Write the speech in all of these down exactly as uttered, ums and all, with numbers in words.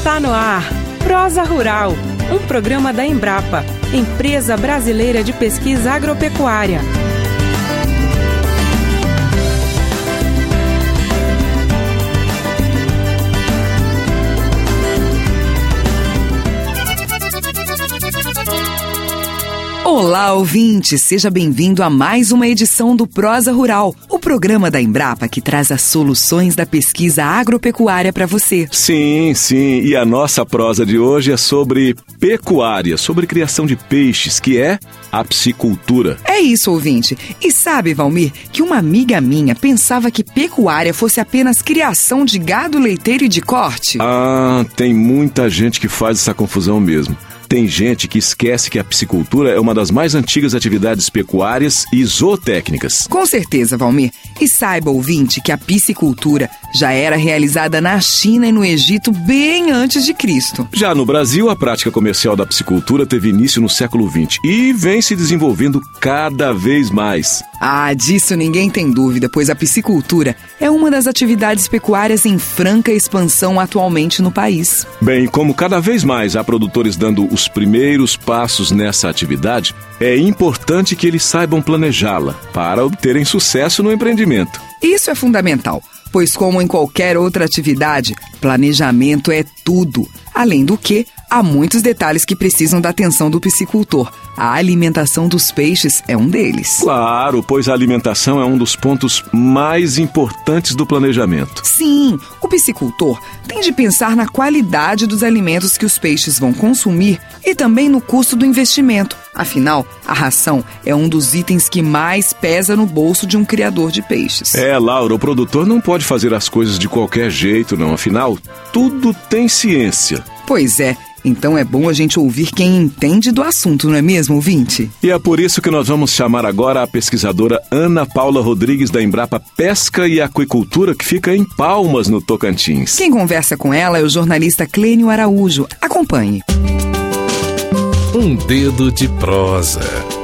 Está no ar, Prosa Rural, um programa da Embrapa, Empresa Brasileira de Pesquisa Agropecuária. Olá, ouvinte! Seja bem-vindo a mais uma edição do Prosa Rural, o programa da Embrapa que traz as soluções da pesquisa agropecuária para você. Sim, sim, e a nossa prosa de hoje é sobre pecuária, sobre criação de peixes, que é a piscicultura. É isso, ouvinte. E sabe, Valmir, que uma amiga minha pensava que pecuária fosse apenas criação de gado leiteiro e de corte? Ah, tem muita gente que faz essa confusão mesmo. Tem gente que esquece que a piscicultura é uma das mais antigas atividades pecuárias e zootécnicas. Com certeza, Valmir. E saiba, ouvinte, que a piscicultura já era realizada na China e no Egito bem antes de Cristo. Já no Brasil, a prática comercial da piscicultura teve início no século vinte e vem se desenvolvendo cada vez mais. Ah, disso ninguém tem dúvida, pois a piscicultura é uma das atividades pecuárias em franca expansão atualmente no país. Bem, como cada vez mais há produtores dando os primeiros passos nessa atividade, é importante que eles saibam planejá-la para obterem sucesso no empreendimento. Isso é fundamental, pois como em qualquer outra atividade, planejamento é tudo. Além do que, há muitos detalhes que precisam da atenção do piscicultor. A alimentação dos peixes é um deles. Claro, pois a alimentação é um dos pontos mais importantes do planejamento. Sim, o piscicultor tem de pensar na qualidade dos alimentos que os peixes vão consumir e também no custo do investimento. Afinal, a ração é um dos itens que mais pesa no bolso de um criador de peixes. É, Laura, o produtor não pode fazer as coisas de qualquer jeito, não. Afinal, tudo tem ciência. Pois é. Então é bom a gente ouvir quem entende do assunto, não é mesmo, ouvinte? E é por isso que nós vamos chamar agora a pesquisadora Ana Paula Rodrigues da Embrapa Pesca e Aquicultura, que fica em Palmas, no Tocantins. Quem conversa com ela é o jornalista Clênio Araújo. Acompanhe. Um dedo de prosa.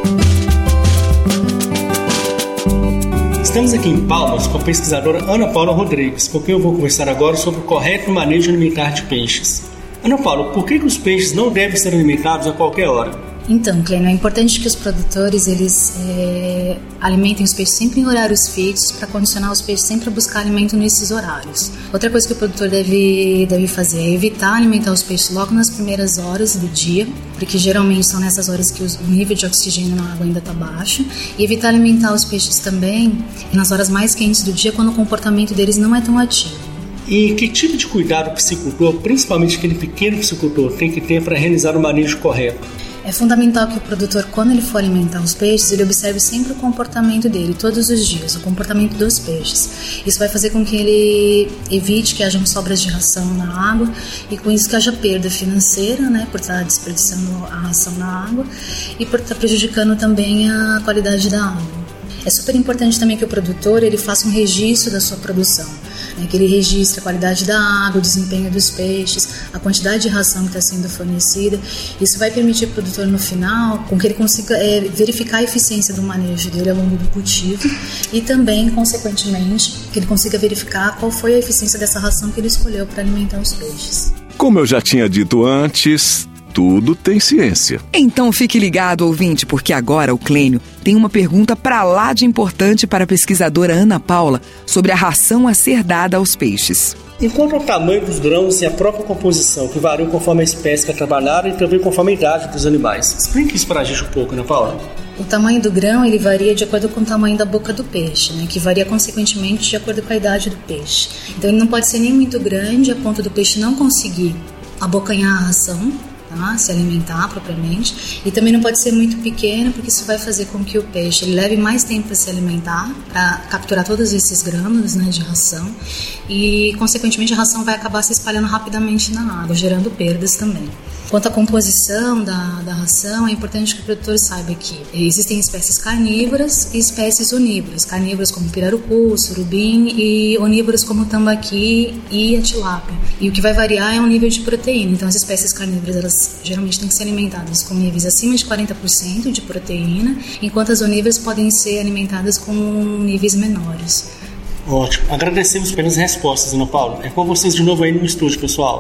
Estamos aqui em Palmas com a pesquisadora Ana Paula Rodrigues, com quem eu vou conversar agora sobre o correto manejo alimentar de peixes. Ana Paula, por que, que os peixes não devem ser alimentados a qualquer hora? Então, Clênio, é importante que os produtores eles é, alimentem os peixes sempre em horários fixos para condicionar os peixes sempre a buscar alimento nesses horários. Outra coisa que o produtor deve, deve fazer é evitar alimentar os peixes logo nas primeiras horas do dia, porque geralmente são nessas horas que o nível de oxigênio na água ainda está baixo, e evitar alimentar os peixes também nas horas mais quentes do dia, quando o comportamento deles não é tão ativo. E que tipo de cuidado o piscicultor, principalmente aquele pequeno piscicultor, tem que ter para realizar o manejo correto? É fundamental que o produtor, quando ele for alimentar os peixes, ele observe sempre o comportamento dele, todos os dias, o comportamento dos peixes. Isso vai fazer com que ele evite que hajam sobras de ração na água e com isso que haja perda financeira, né, por estar desperdiçando a ração na água e por estar prejudicando também a qualidade da água. É super importante também que o produtor ele faça um registro da sua produção, né, que ele registre a qualidade da água, o desempenho dos peixes, a quantidade de ração que está sendo fornecida. Isso vai permitir ao produtor no final com que ele consiga é, verificar a eficiência do manejo dele ao longo do cultivo e também, consequentemente, que ele consiga verificar qual foi a eficiência dessa ração que ele escolheu para alimentar os peixes. Como eu já tinha dito antes, tudo tem ciência. Então fique ligado, ouvinte, porque agora o Clênio tem uma pergunta pra lá de importante para a pesquisadora Ana Paula sobre a ração a ser dada aos peixes. Enquanto ao tamanho dos grãos e a própria composição, que variam conforme a espécie que é trabalhada e também conforme a idade dos animais. Explique isso para a gente um pouco, Ana Paula. O tamanho do grão ele varia de acordo com o tamanho da boca do peixe, né, que varia consequentemente de acordo com a idade do peixe. Então ele não pode ser nem muito grande a ponto do peixe não conseguir abocanhar a ração, tá? Se alimentar propriamente, e também não pode ser muito pequeno, porque isso vai fazer com que o peixe ele leve mais tempo para se alimentar, para capturar todos esses grânulos, né, de ração, e consequentemente a ração vai acabar se espalhando rapidamente na água, gerando perdas também. Quanto à composição da, da ração, é importante que o produtor saiba que existem espécies carnívoras e espécies onívoras. Carnívoras como pirarucu, surubim, e onívoras como o tambaqui e a tilápia. E o que vai variar é o nível de proteína. Então as espécies carnívoras elas geralmente têm que ser alimentadas com níveis acima de quarenta por cento de proteína, enquanto as onívoras podem ser alimentadas com níveis menores. Ótimo. Agradecemos pelas respostas, Ana Paula. É com vocês de novo aí no estúdio, pessoal.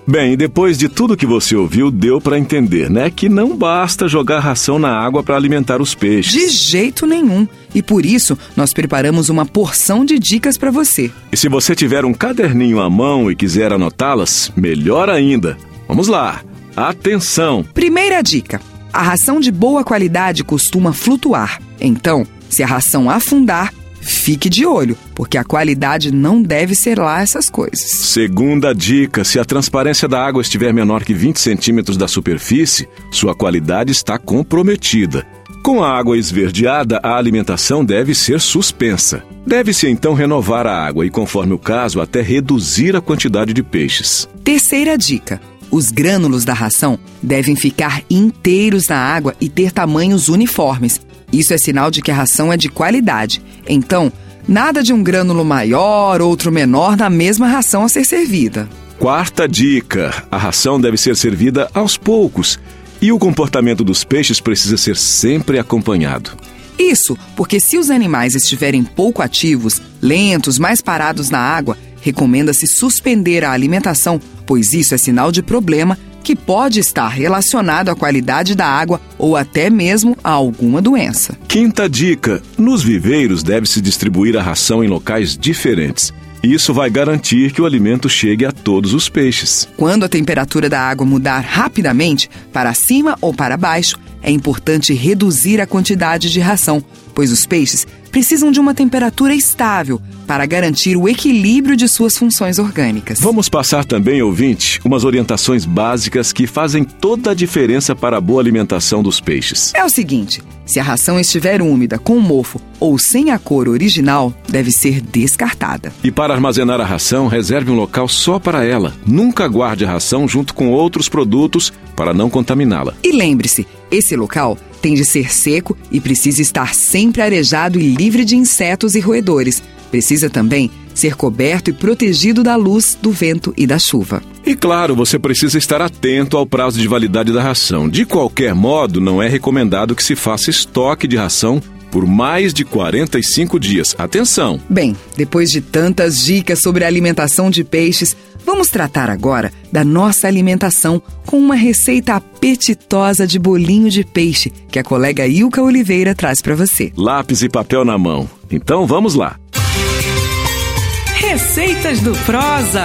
Bem, depois de tudo que você ouviu, deu para entender, né? Que não basta jogar ração na água para alimentar os peixes. De jeito nenhum. E por isso, nós preparamos uma porção de dicas para você. E se você tiver um caderninho à mão e quiser anotá-las, melhor ainda. Vamos lá. Atenção! Primeira dica. A ração de boa qualidade costuma flutuar. Então, se a ração afundar, fique de olho, porque a qualidade não deve ser lá essas coisas. Segunda dica, se a transparência da água estiver menor que vinte centímetros da superfície, sua qualidade está comprometida. Com a água esverdeada, a alimentação deve ser suspensa. Deve-se então renovar a água e, conforme o caso, até reduzir a quantidade de peixes. Terceira dica. Os grânulos da ração devem ficar inteiros na água e ter tamanhos uniformes. Isso é sinal de que a ração é de qualidade. Então, nada de um grânulo maior, outro menor na mesma ração a ser servida. Quarta dica. A ração deve ser servida aos poucos. E o comportamento dos peixes precisa ser sempre acompanhado. Isso, porque se os animais estiverem pouco ativos, lentos, mais parados na água, recomenda-se suspender a alimentação, pois isso é sinal de problema que pode estar relacionado à qualidade da água ou até mesmo a alguma doença. Quinta dica. Nos viveiros deve-se distribuir a ração em locais diferentes. Isso vai garantir que o alimento chegue a todos os peixes. Quando a temperatura da água mudar rapidamente, para cima ou para baixo, é importante reduzir a quantidade de ração, pois os peixes precisam de uma temperatura estável para garantir o equilíbrio de suas funções orgânicas. Vamos passar também, ouvinte, umas orientações básicas que fazem toda a diferença para a boa alimentação dos peixes. É o seguinte, se a ração estiver úmida, com mofo ou sem a cor original, deve ser descartada. E para armazenar a ração, reserve um local só para ela. Nunca guarde a ração junto com outros produtos para não contaminá-la. E lembre-se, esse local tem de ser seco e precisa estar sempre arejado e livre de insetos e roedores. Precisa também ser coberto e protegido da luz, do vento e da chuva. E claro, você precisa estar atento ao prazo de validade da ração. De qualquer modo, não é recomendado que se faça estoque de ração por mais de quarenta e cinco dias. Atenção! Bem, depois de tantas dicas sobre a alimentação de peixes, vamos tratar agora da nossa alimentação com uma receita apetitosa de bolinho de peixe que a colega Ilka Oliveira traz para você. Lápis e papel na mão. Então vamos lá! Receitas do Prosa.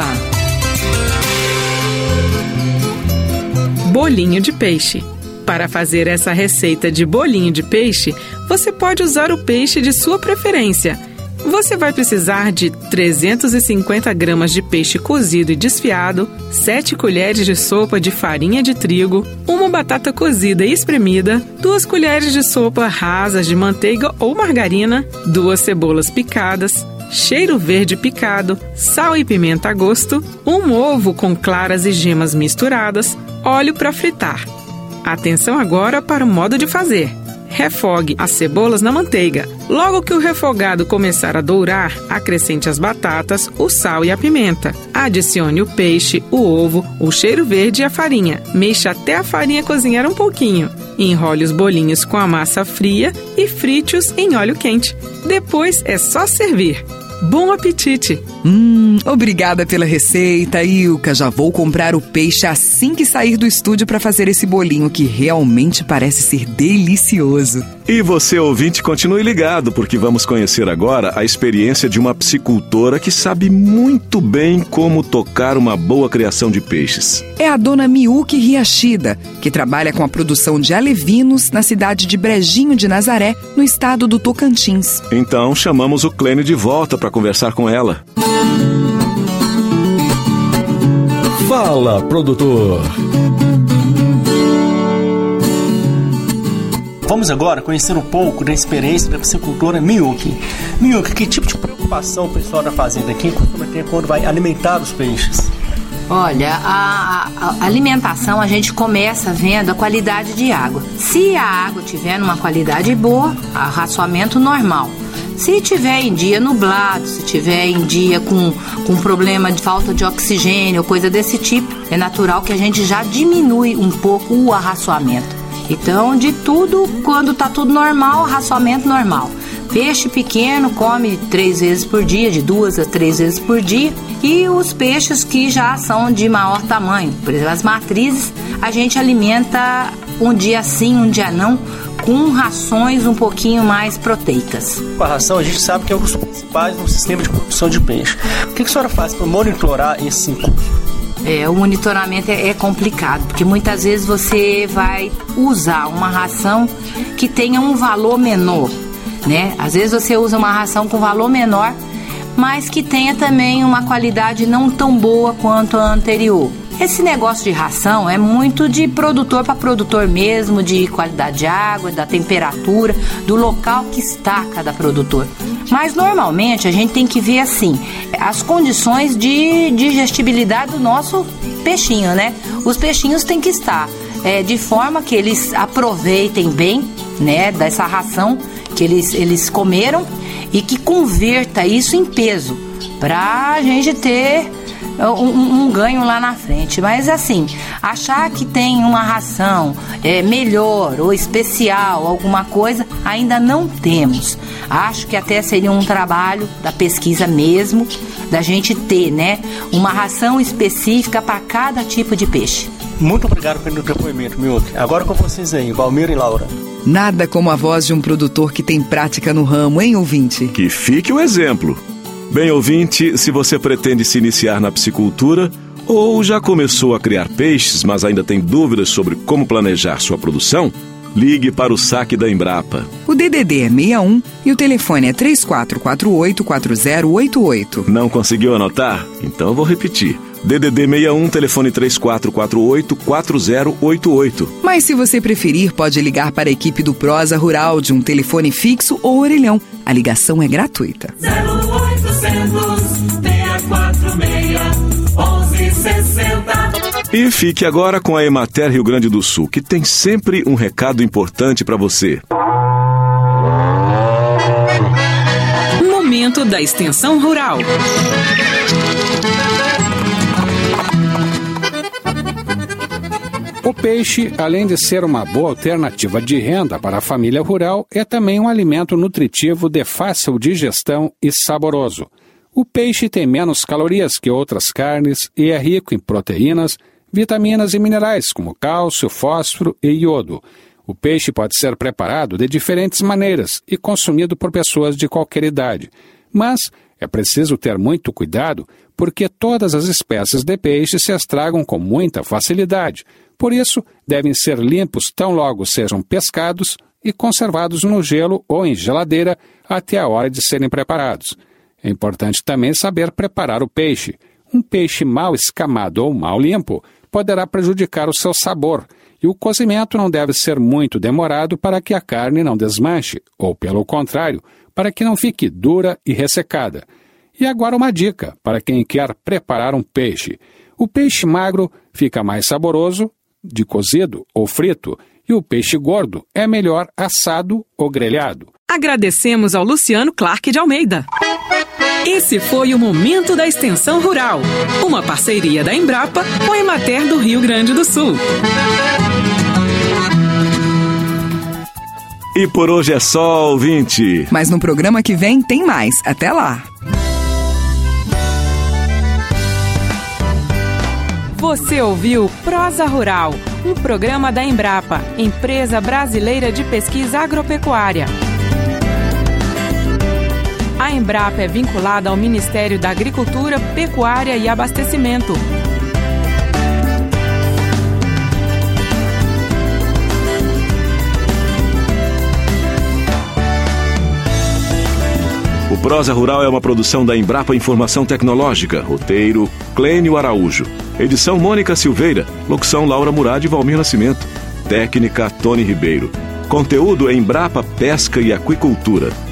Bolinho de peixe. Para fazer essa receita de bolinho de peixe, você pode usar o peixe de sua preferência. Você vai precisar de trezentos e cinquenta gramas de peixe cozido e desfiado, sete colheres de sopa de farinha de trigo, uma batata cozida e espremida, duas colheres de sopa rasas de manteiga ou margarina, duas cebolas picadas, cheiro verde picado, sal e pimenta a gosto, um ovo com claras e gemas misturadas, óleo para fritar. Atenção agora para o modo de fazer. Refogue as cebolas na manteiga. Logo que o refogado começar a dourar, acrescente as batatas, o sal e a pimenta. Adicione o peixe, o ovo, o cheiro verde e a farinha. Mexa até a farinha cozinhar um pouquinho. Enrole os bolinhos com a massa fria e frite-os em óleo quente. Depois é só servir. Bom apetite! Hum, obrigada pela receita, Ilka. Já vou comprar o peixe assim que sair do estúdio para fazer esse bolinho que realmente parece ser delicioso. E você, ouvinte, continue ligado, porque vamos conhecer agora a experiência de uma piscicultora que sabe muito bem como tocar uma boa criação de peixes. É a dona Miyuki Hiyashida, que trabalha com a produção de alevinos na cidade de Brejinho de Nazaré, no estado do Tocantins. Então, chamamos o Clênio de volta para conversar com ela. Fala, produtor! Vamos agora conhecer um pouco da experiência da piscicultora Miyuki. Miyuki, que tipo de preocupação o pessoal da fazenda aqui costuma ter quando vai alimentar os peixes? Olha, a, a, a alimentação a gente começa vendo a qualidade de água. Se a água tiver numa qualidade boa, arraçoamento normal. Se tiver em dia nublado, se tiver em dia com, com problema de falta de oxigênio, coisa desse tipo, é natural que a gente já diminui um pouco o arraçoamento. Então, de tudo, quando tá tudo normal, arraçoamento normal. Peixe pequeno come três vezes por dia, de duas a três vezes por dia. E os peixes que já são de maior tamanho, por exemplo, as matrizes, a gente alimenta um dia sim, um dia não, com rações um pouquinho mais proteicas. Com a ração, a gente sabe que é um dos principais no sistema de produção de peixe. O que a senhora faz para monitorar esse custo? É, o monitoramento é, é complicado, porque muitas vezes você vai usar uma ração que tenha um valor menor, né? Às vezes você usa uma ração com valor menor, mas que tenha também uma qualidade não tão boa quanto a anterior. Esse negócio de ração é muito de produtor para produtor mesmo, de qualidade de água, da temperatura, do local que está cada produtor. Mas normalmente a gente tem que ver assim, as condições de digestibilidade do nosso peixinho, né? Os peixinhos têm que estar é, de forma que eles aproveitem bem, né, dessa ração que eles, eles comeram e que converta isso em peso, para a gente ter Um, um ganho lá na frente. Mas assim, achar que tem uma ração é, melhor ou especial, alguma coisa, ainda não temos. Acho que até seria um trabalho da pesquisa mesmo, da gente ter, né, uma ração específica para cada tipo de peixe. Muito obrigado pelo depoimento, Milton. Agora com vocês aí, Valmir e Laura. Nada como a voz de um produtor que tem prática no ramo, hein, ouvinte? Que fique o exemplo. Bem, ouvinte, se você pretende se iniciar na piscicultura ou já começou a criar peixes, mas ainda tem dúvidas sobre como planejar sua produção, ligue para o saque da Embrapa. O D D D é seis um e o telefone é três quatro quatro oito, quatro zero oito oito. Não conseguiu anotar? Então eu vou repetir. D D D seis um, telefone três quatro quatro oito, quatro zero oito oito. Mas se você preferir, pode ligar para a equipe do Prosa Rural de um telefone fixo ou orelhão. A ligação é gratuita. zero oitocentos, seis quatro seis, onze sessenta. E fique agora com a Emater Rio Grande do Sul, que tem sempre um recado importante para você. Momento da Extensão Rural. O peixe, além de ser uma boa alternativa de renda para a família rural, é também um alimento nutritivo de fácil digestão e saboroso. O peixe tem menos calorias que outras carnes e é rico em proteínas, vitaminas e minerais como cálcio, fósforo e iodo. O peixe pode ser preparado de diferentes maneiras e consumido por pessoas de qualquer idade. Mas é preciso ter muito cuidado porque todas as espécies de peixe se estragam com muita facilidade. Por isso, devem ser limpos tão logo sejam pescados e conservados no gelo ou em geladeira até a hora de serem preparados. É importante também saber preparar o peixe. Um peixe mal escamado ou mal limpo poderá prejudicar o seu sabor, e o cozimento não deve ser muito demorado para que a carne não desmanche, ou pelo contrário, para que não fique dura e ressecada. E agora uma dica para quem quer preparar um peixe. O peixe magro fica mais saboroso de cozido ou frito, e o peixe gordo é melhor assado ou grelhado. Agradecemos ao Luciano Clark de Almeida. Esse foi o Momento da Extensão Rural, uma parceria da Embrapa com a Emater do Rio Grande do Sul. E por hoje é só, ouvinte. Mas no programa que vem tem mais. Até lá! Você ouviu Prosa Rural, um programa da Embrapa, Empresa Brasileira de Pesquisa Agropecuária. A Embrapa é vinculada ao Ministério da Agricultura, Pecuária e Abastecimento. O Prosa Rural é uma produção da Embrapa Informação Tecnológica. Roteiro, Clênio Araújo. Edição, Mônica Silveira. Locução, Laura Murad e Valmir Nascimento. Técnica, Tony Ribeiro. Conteúdo, Embrapa Pesca e Aquicultura.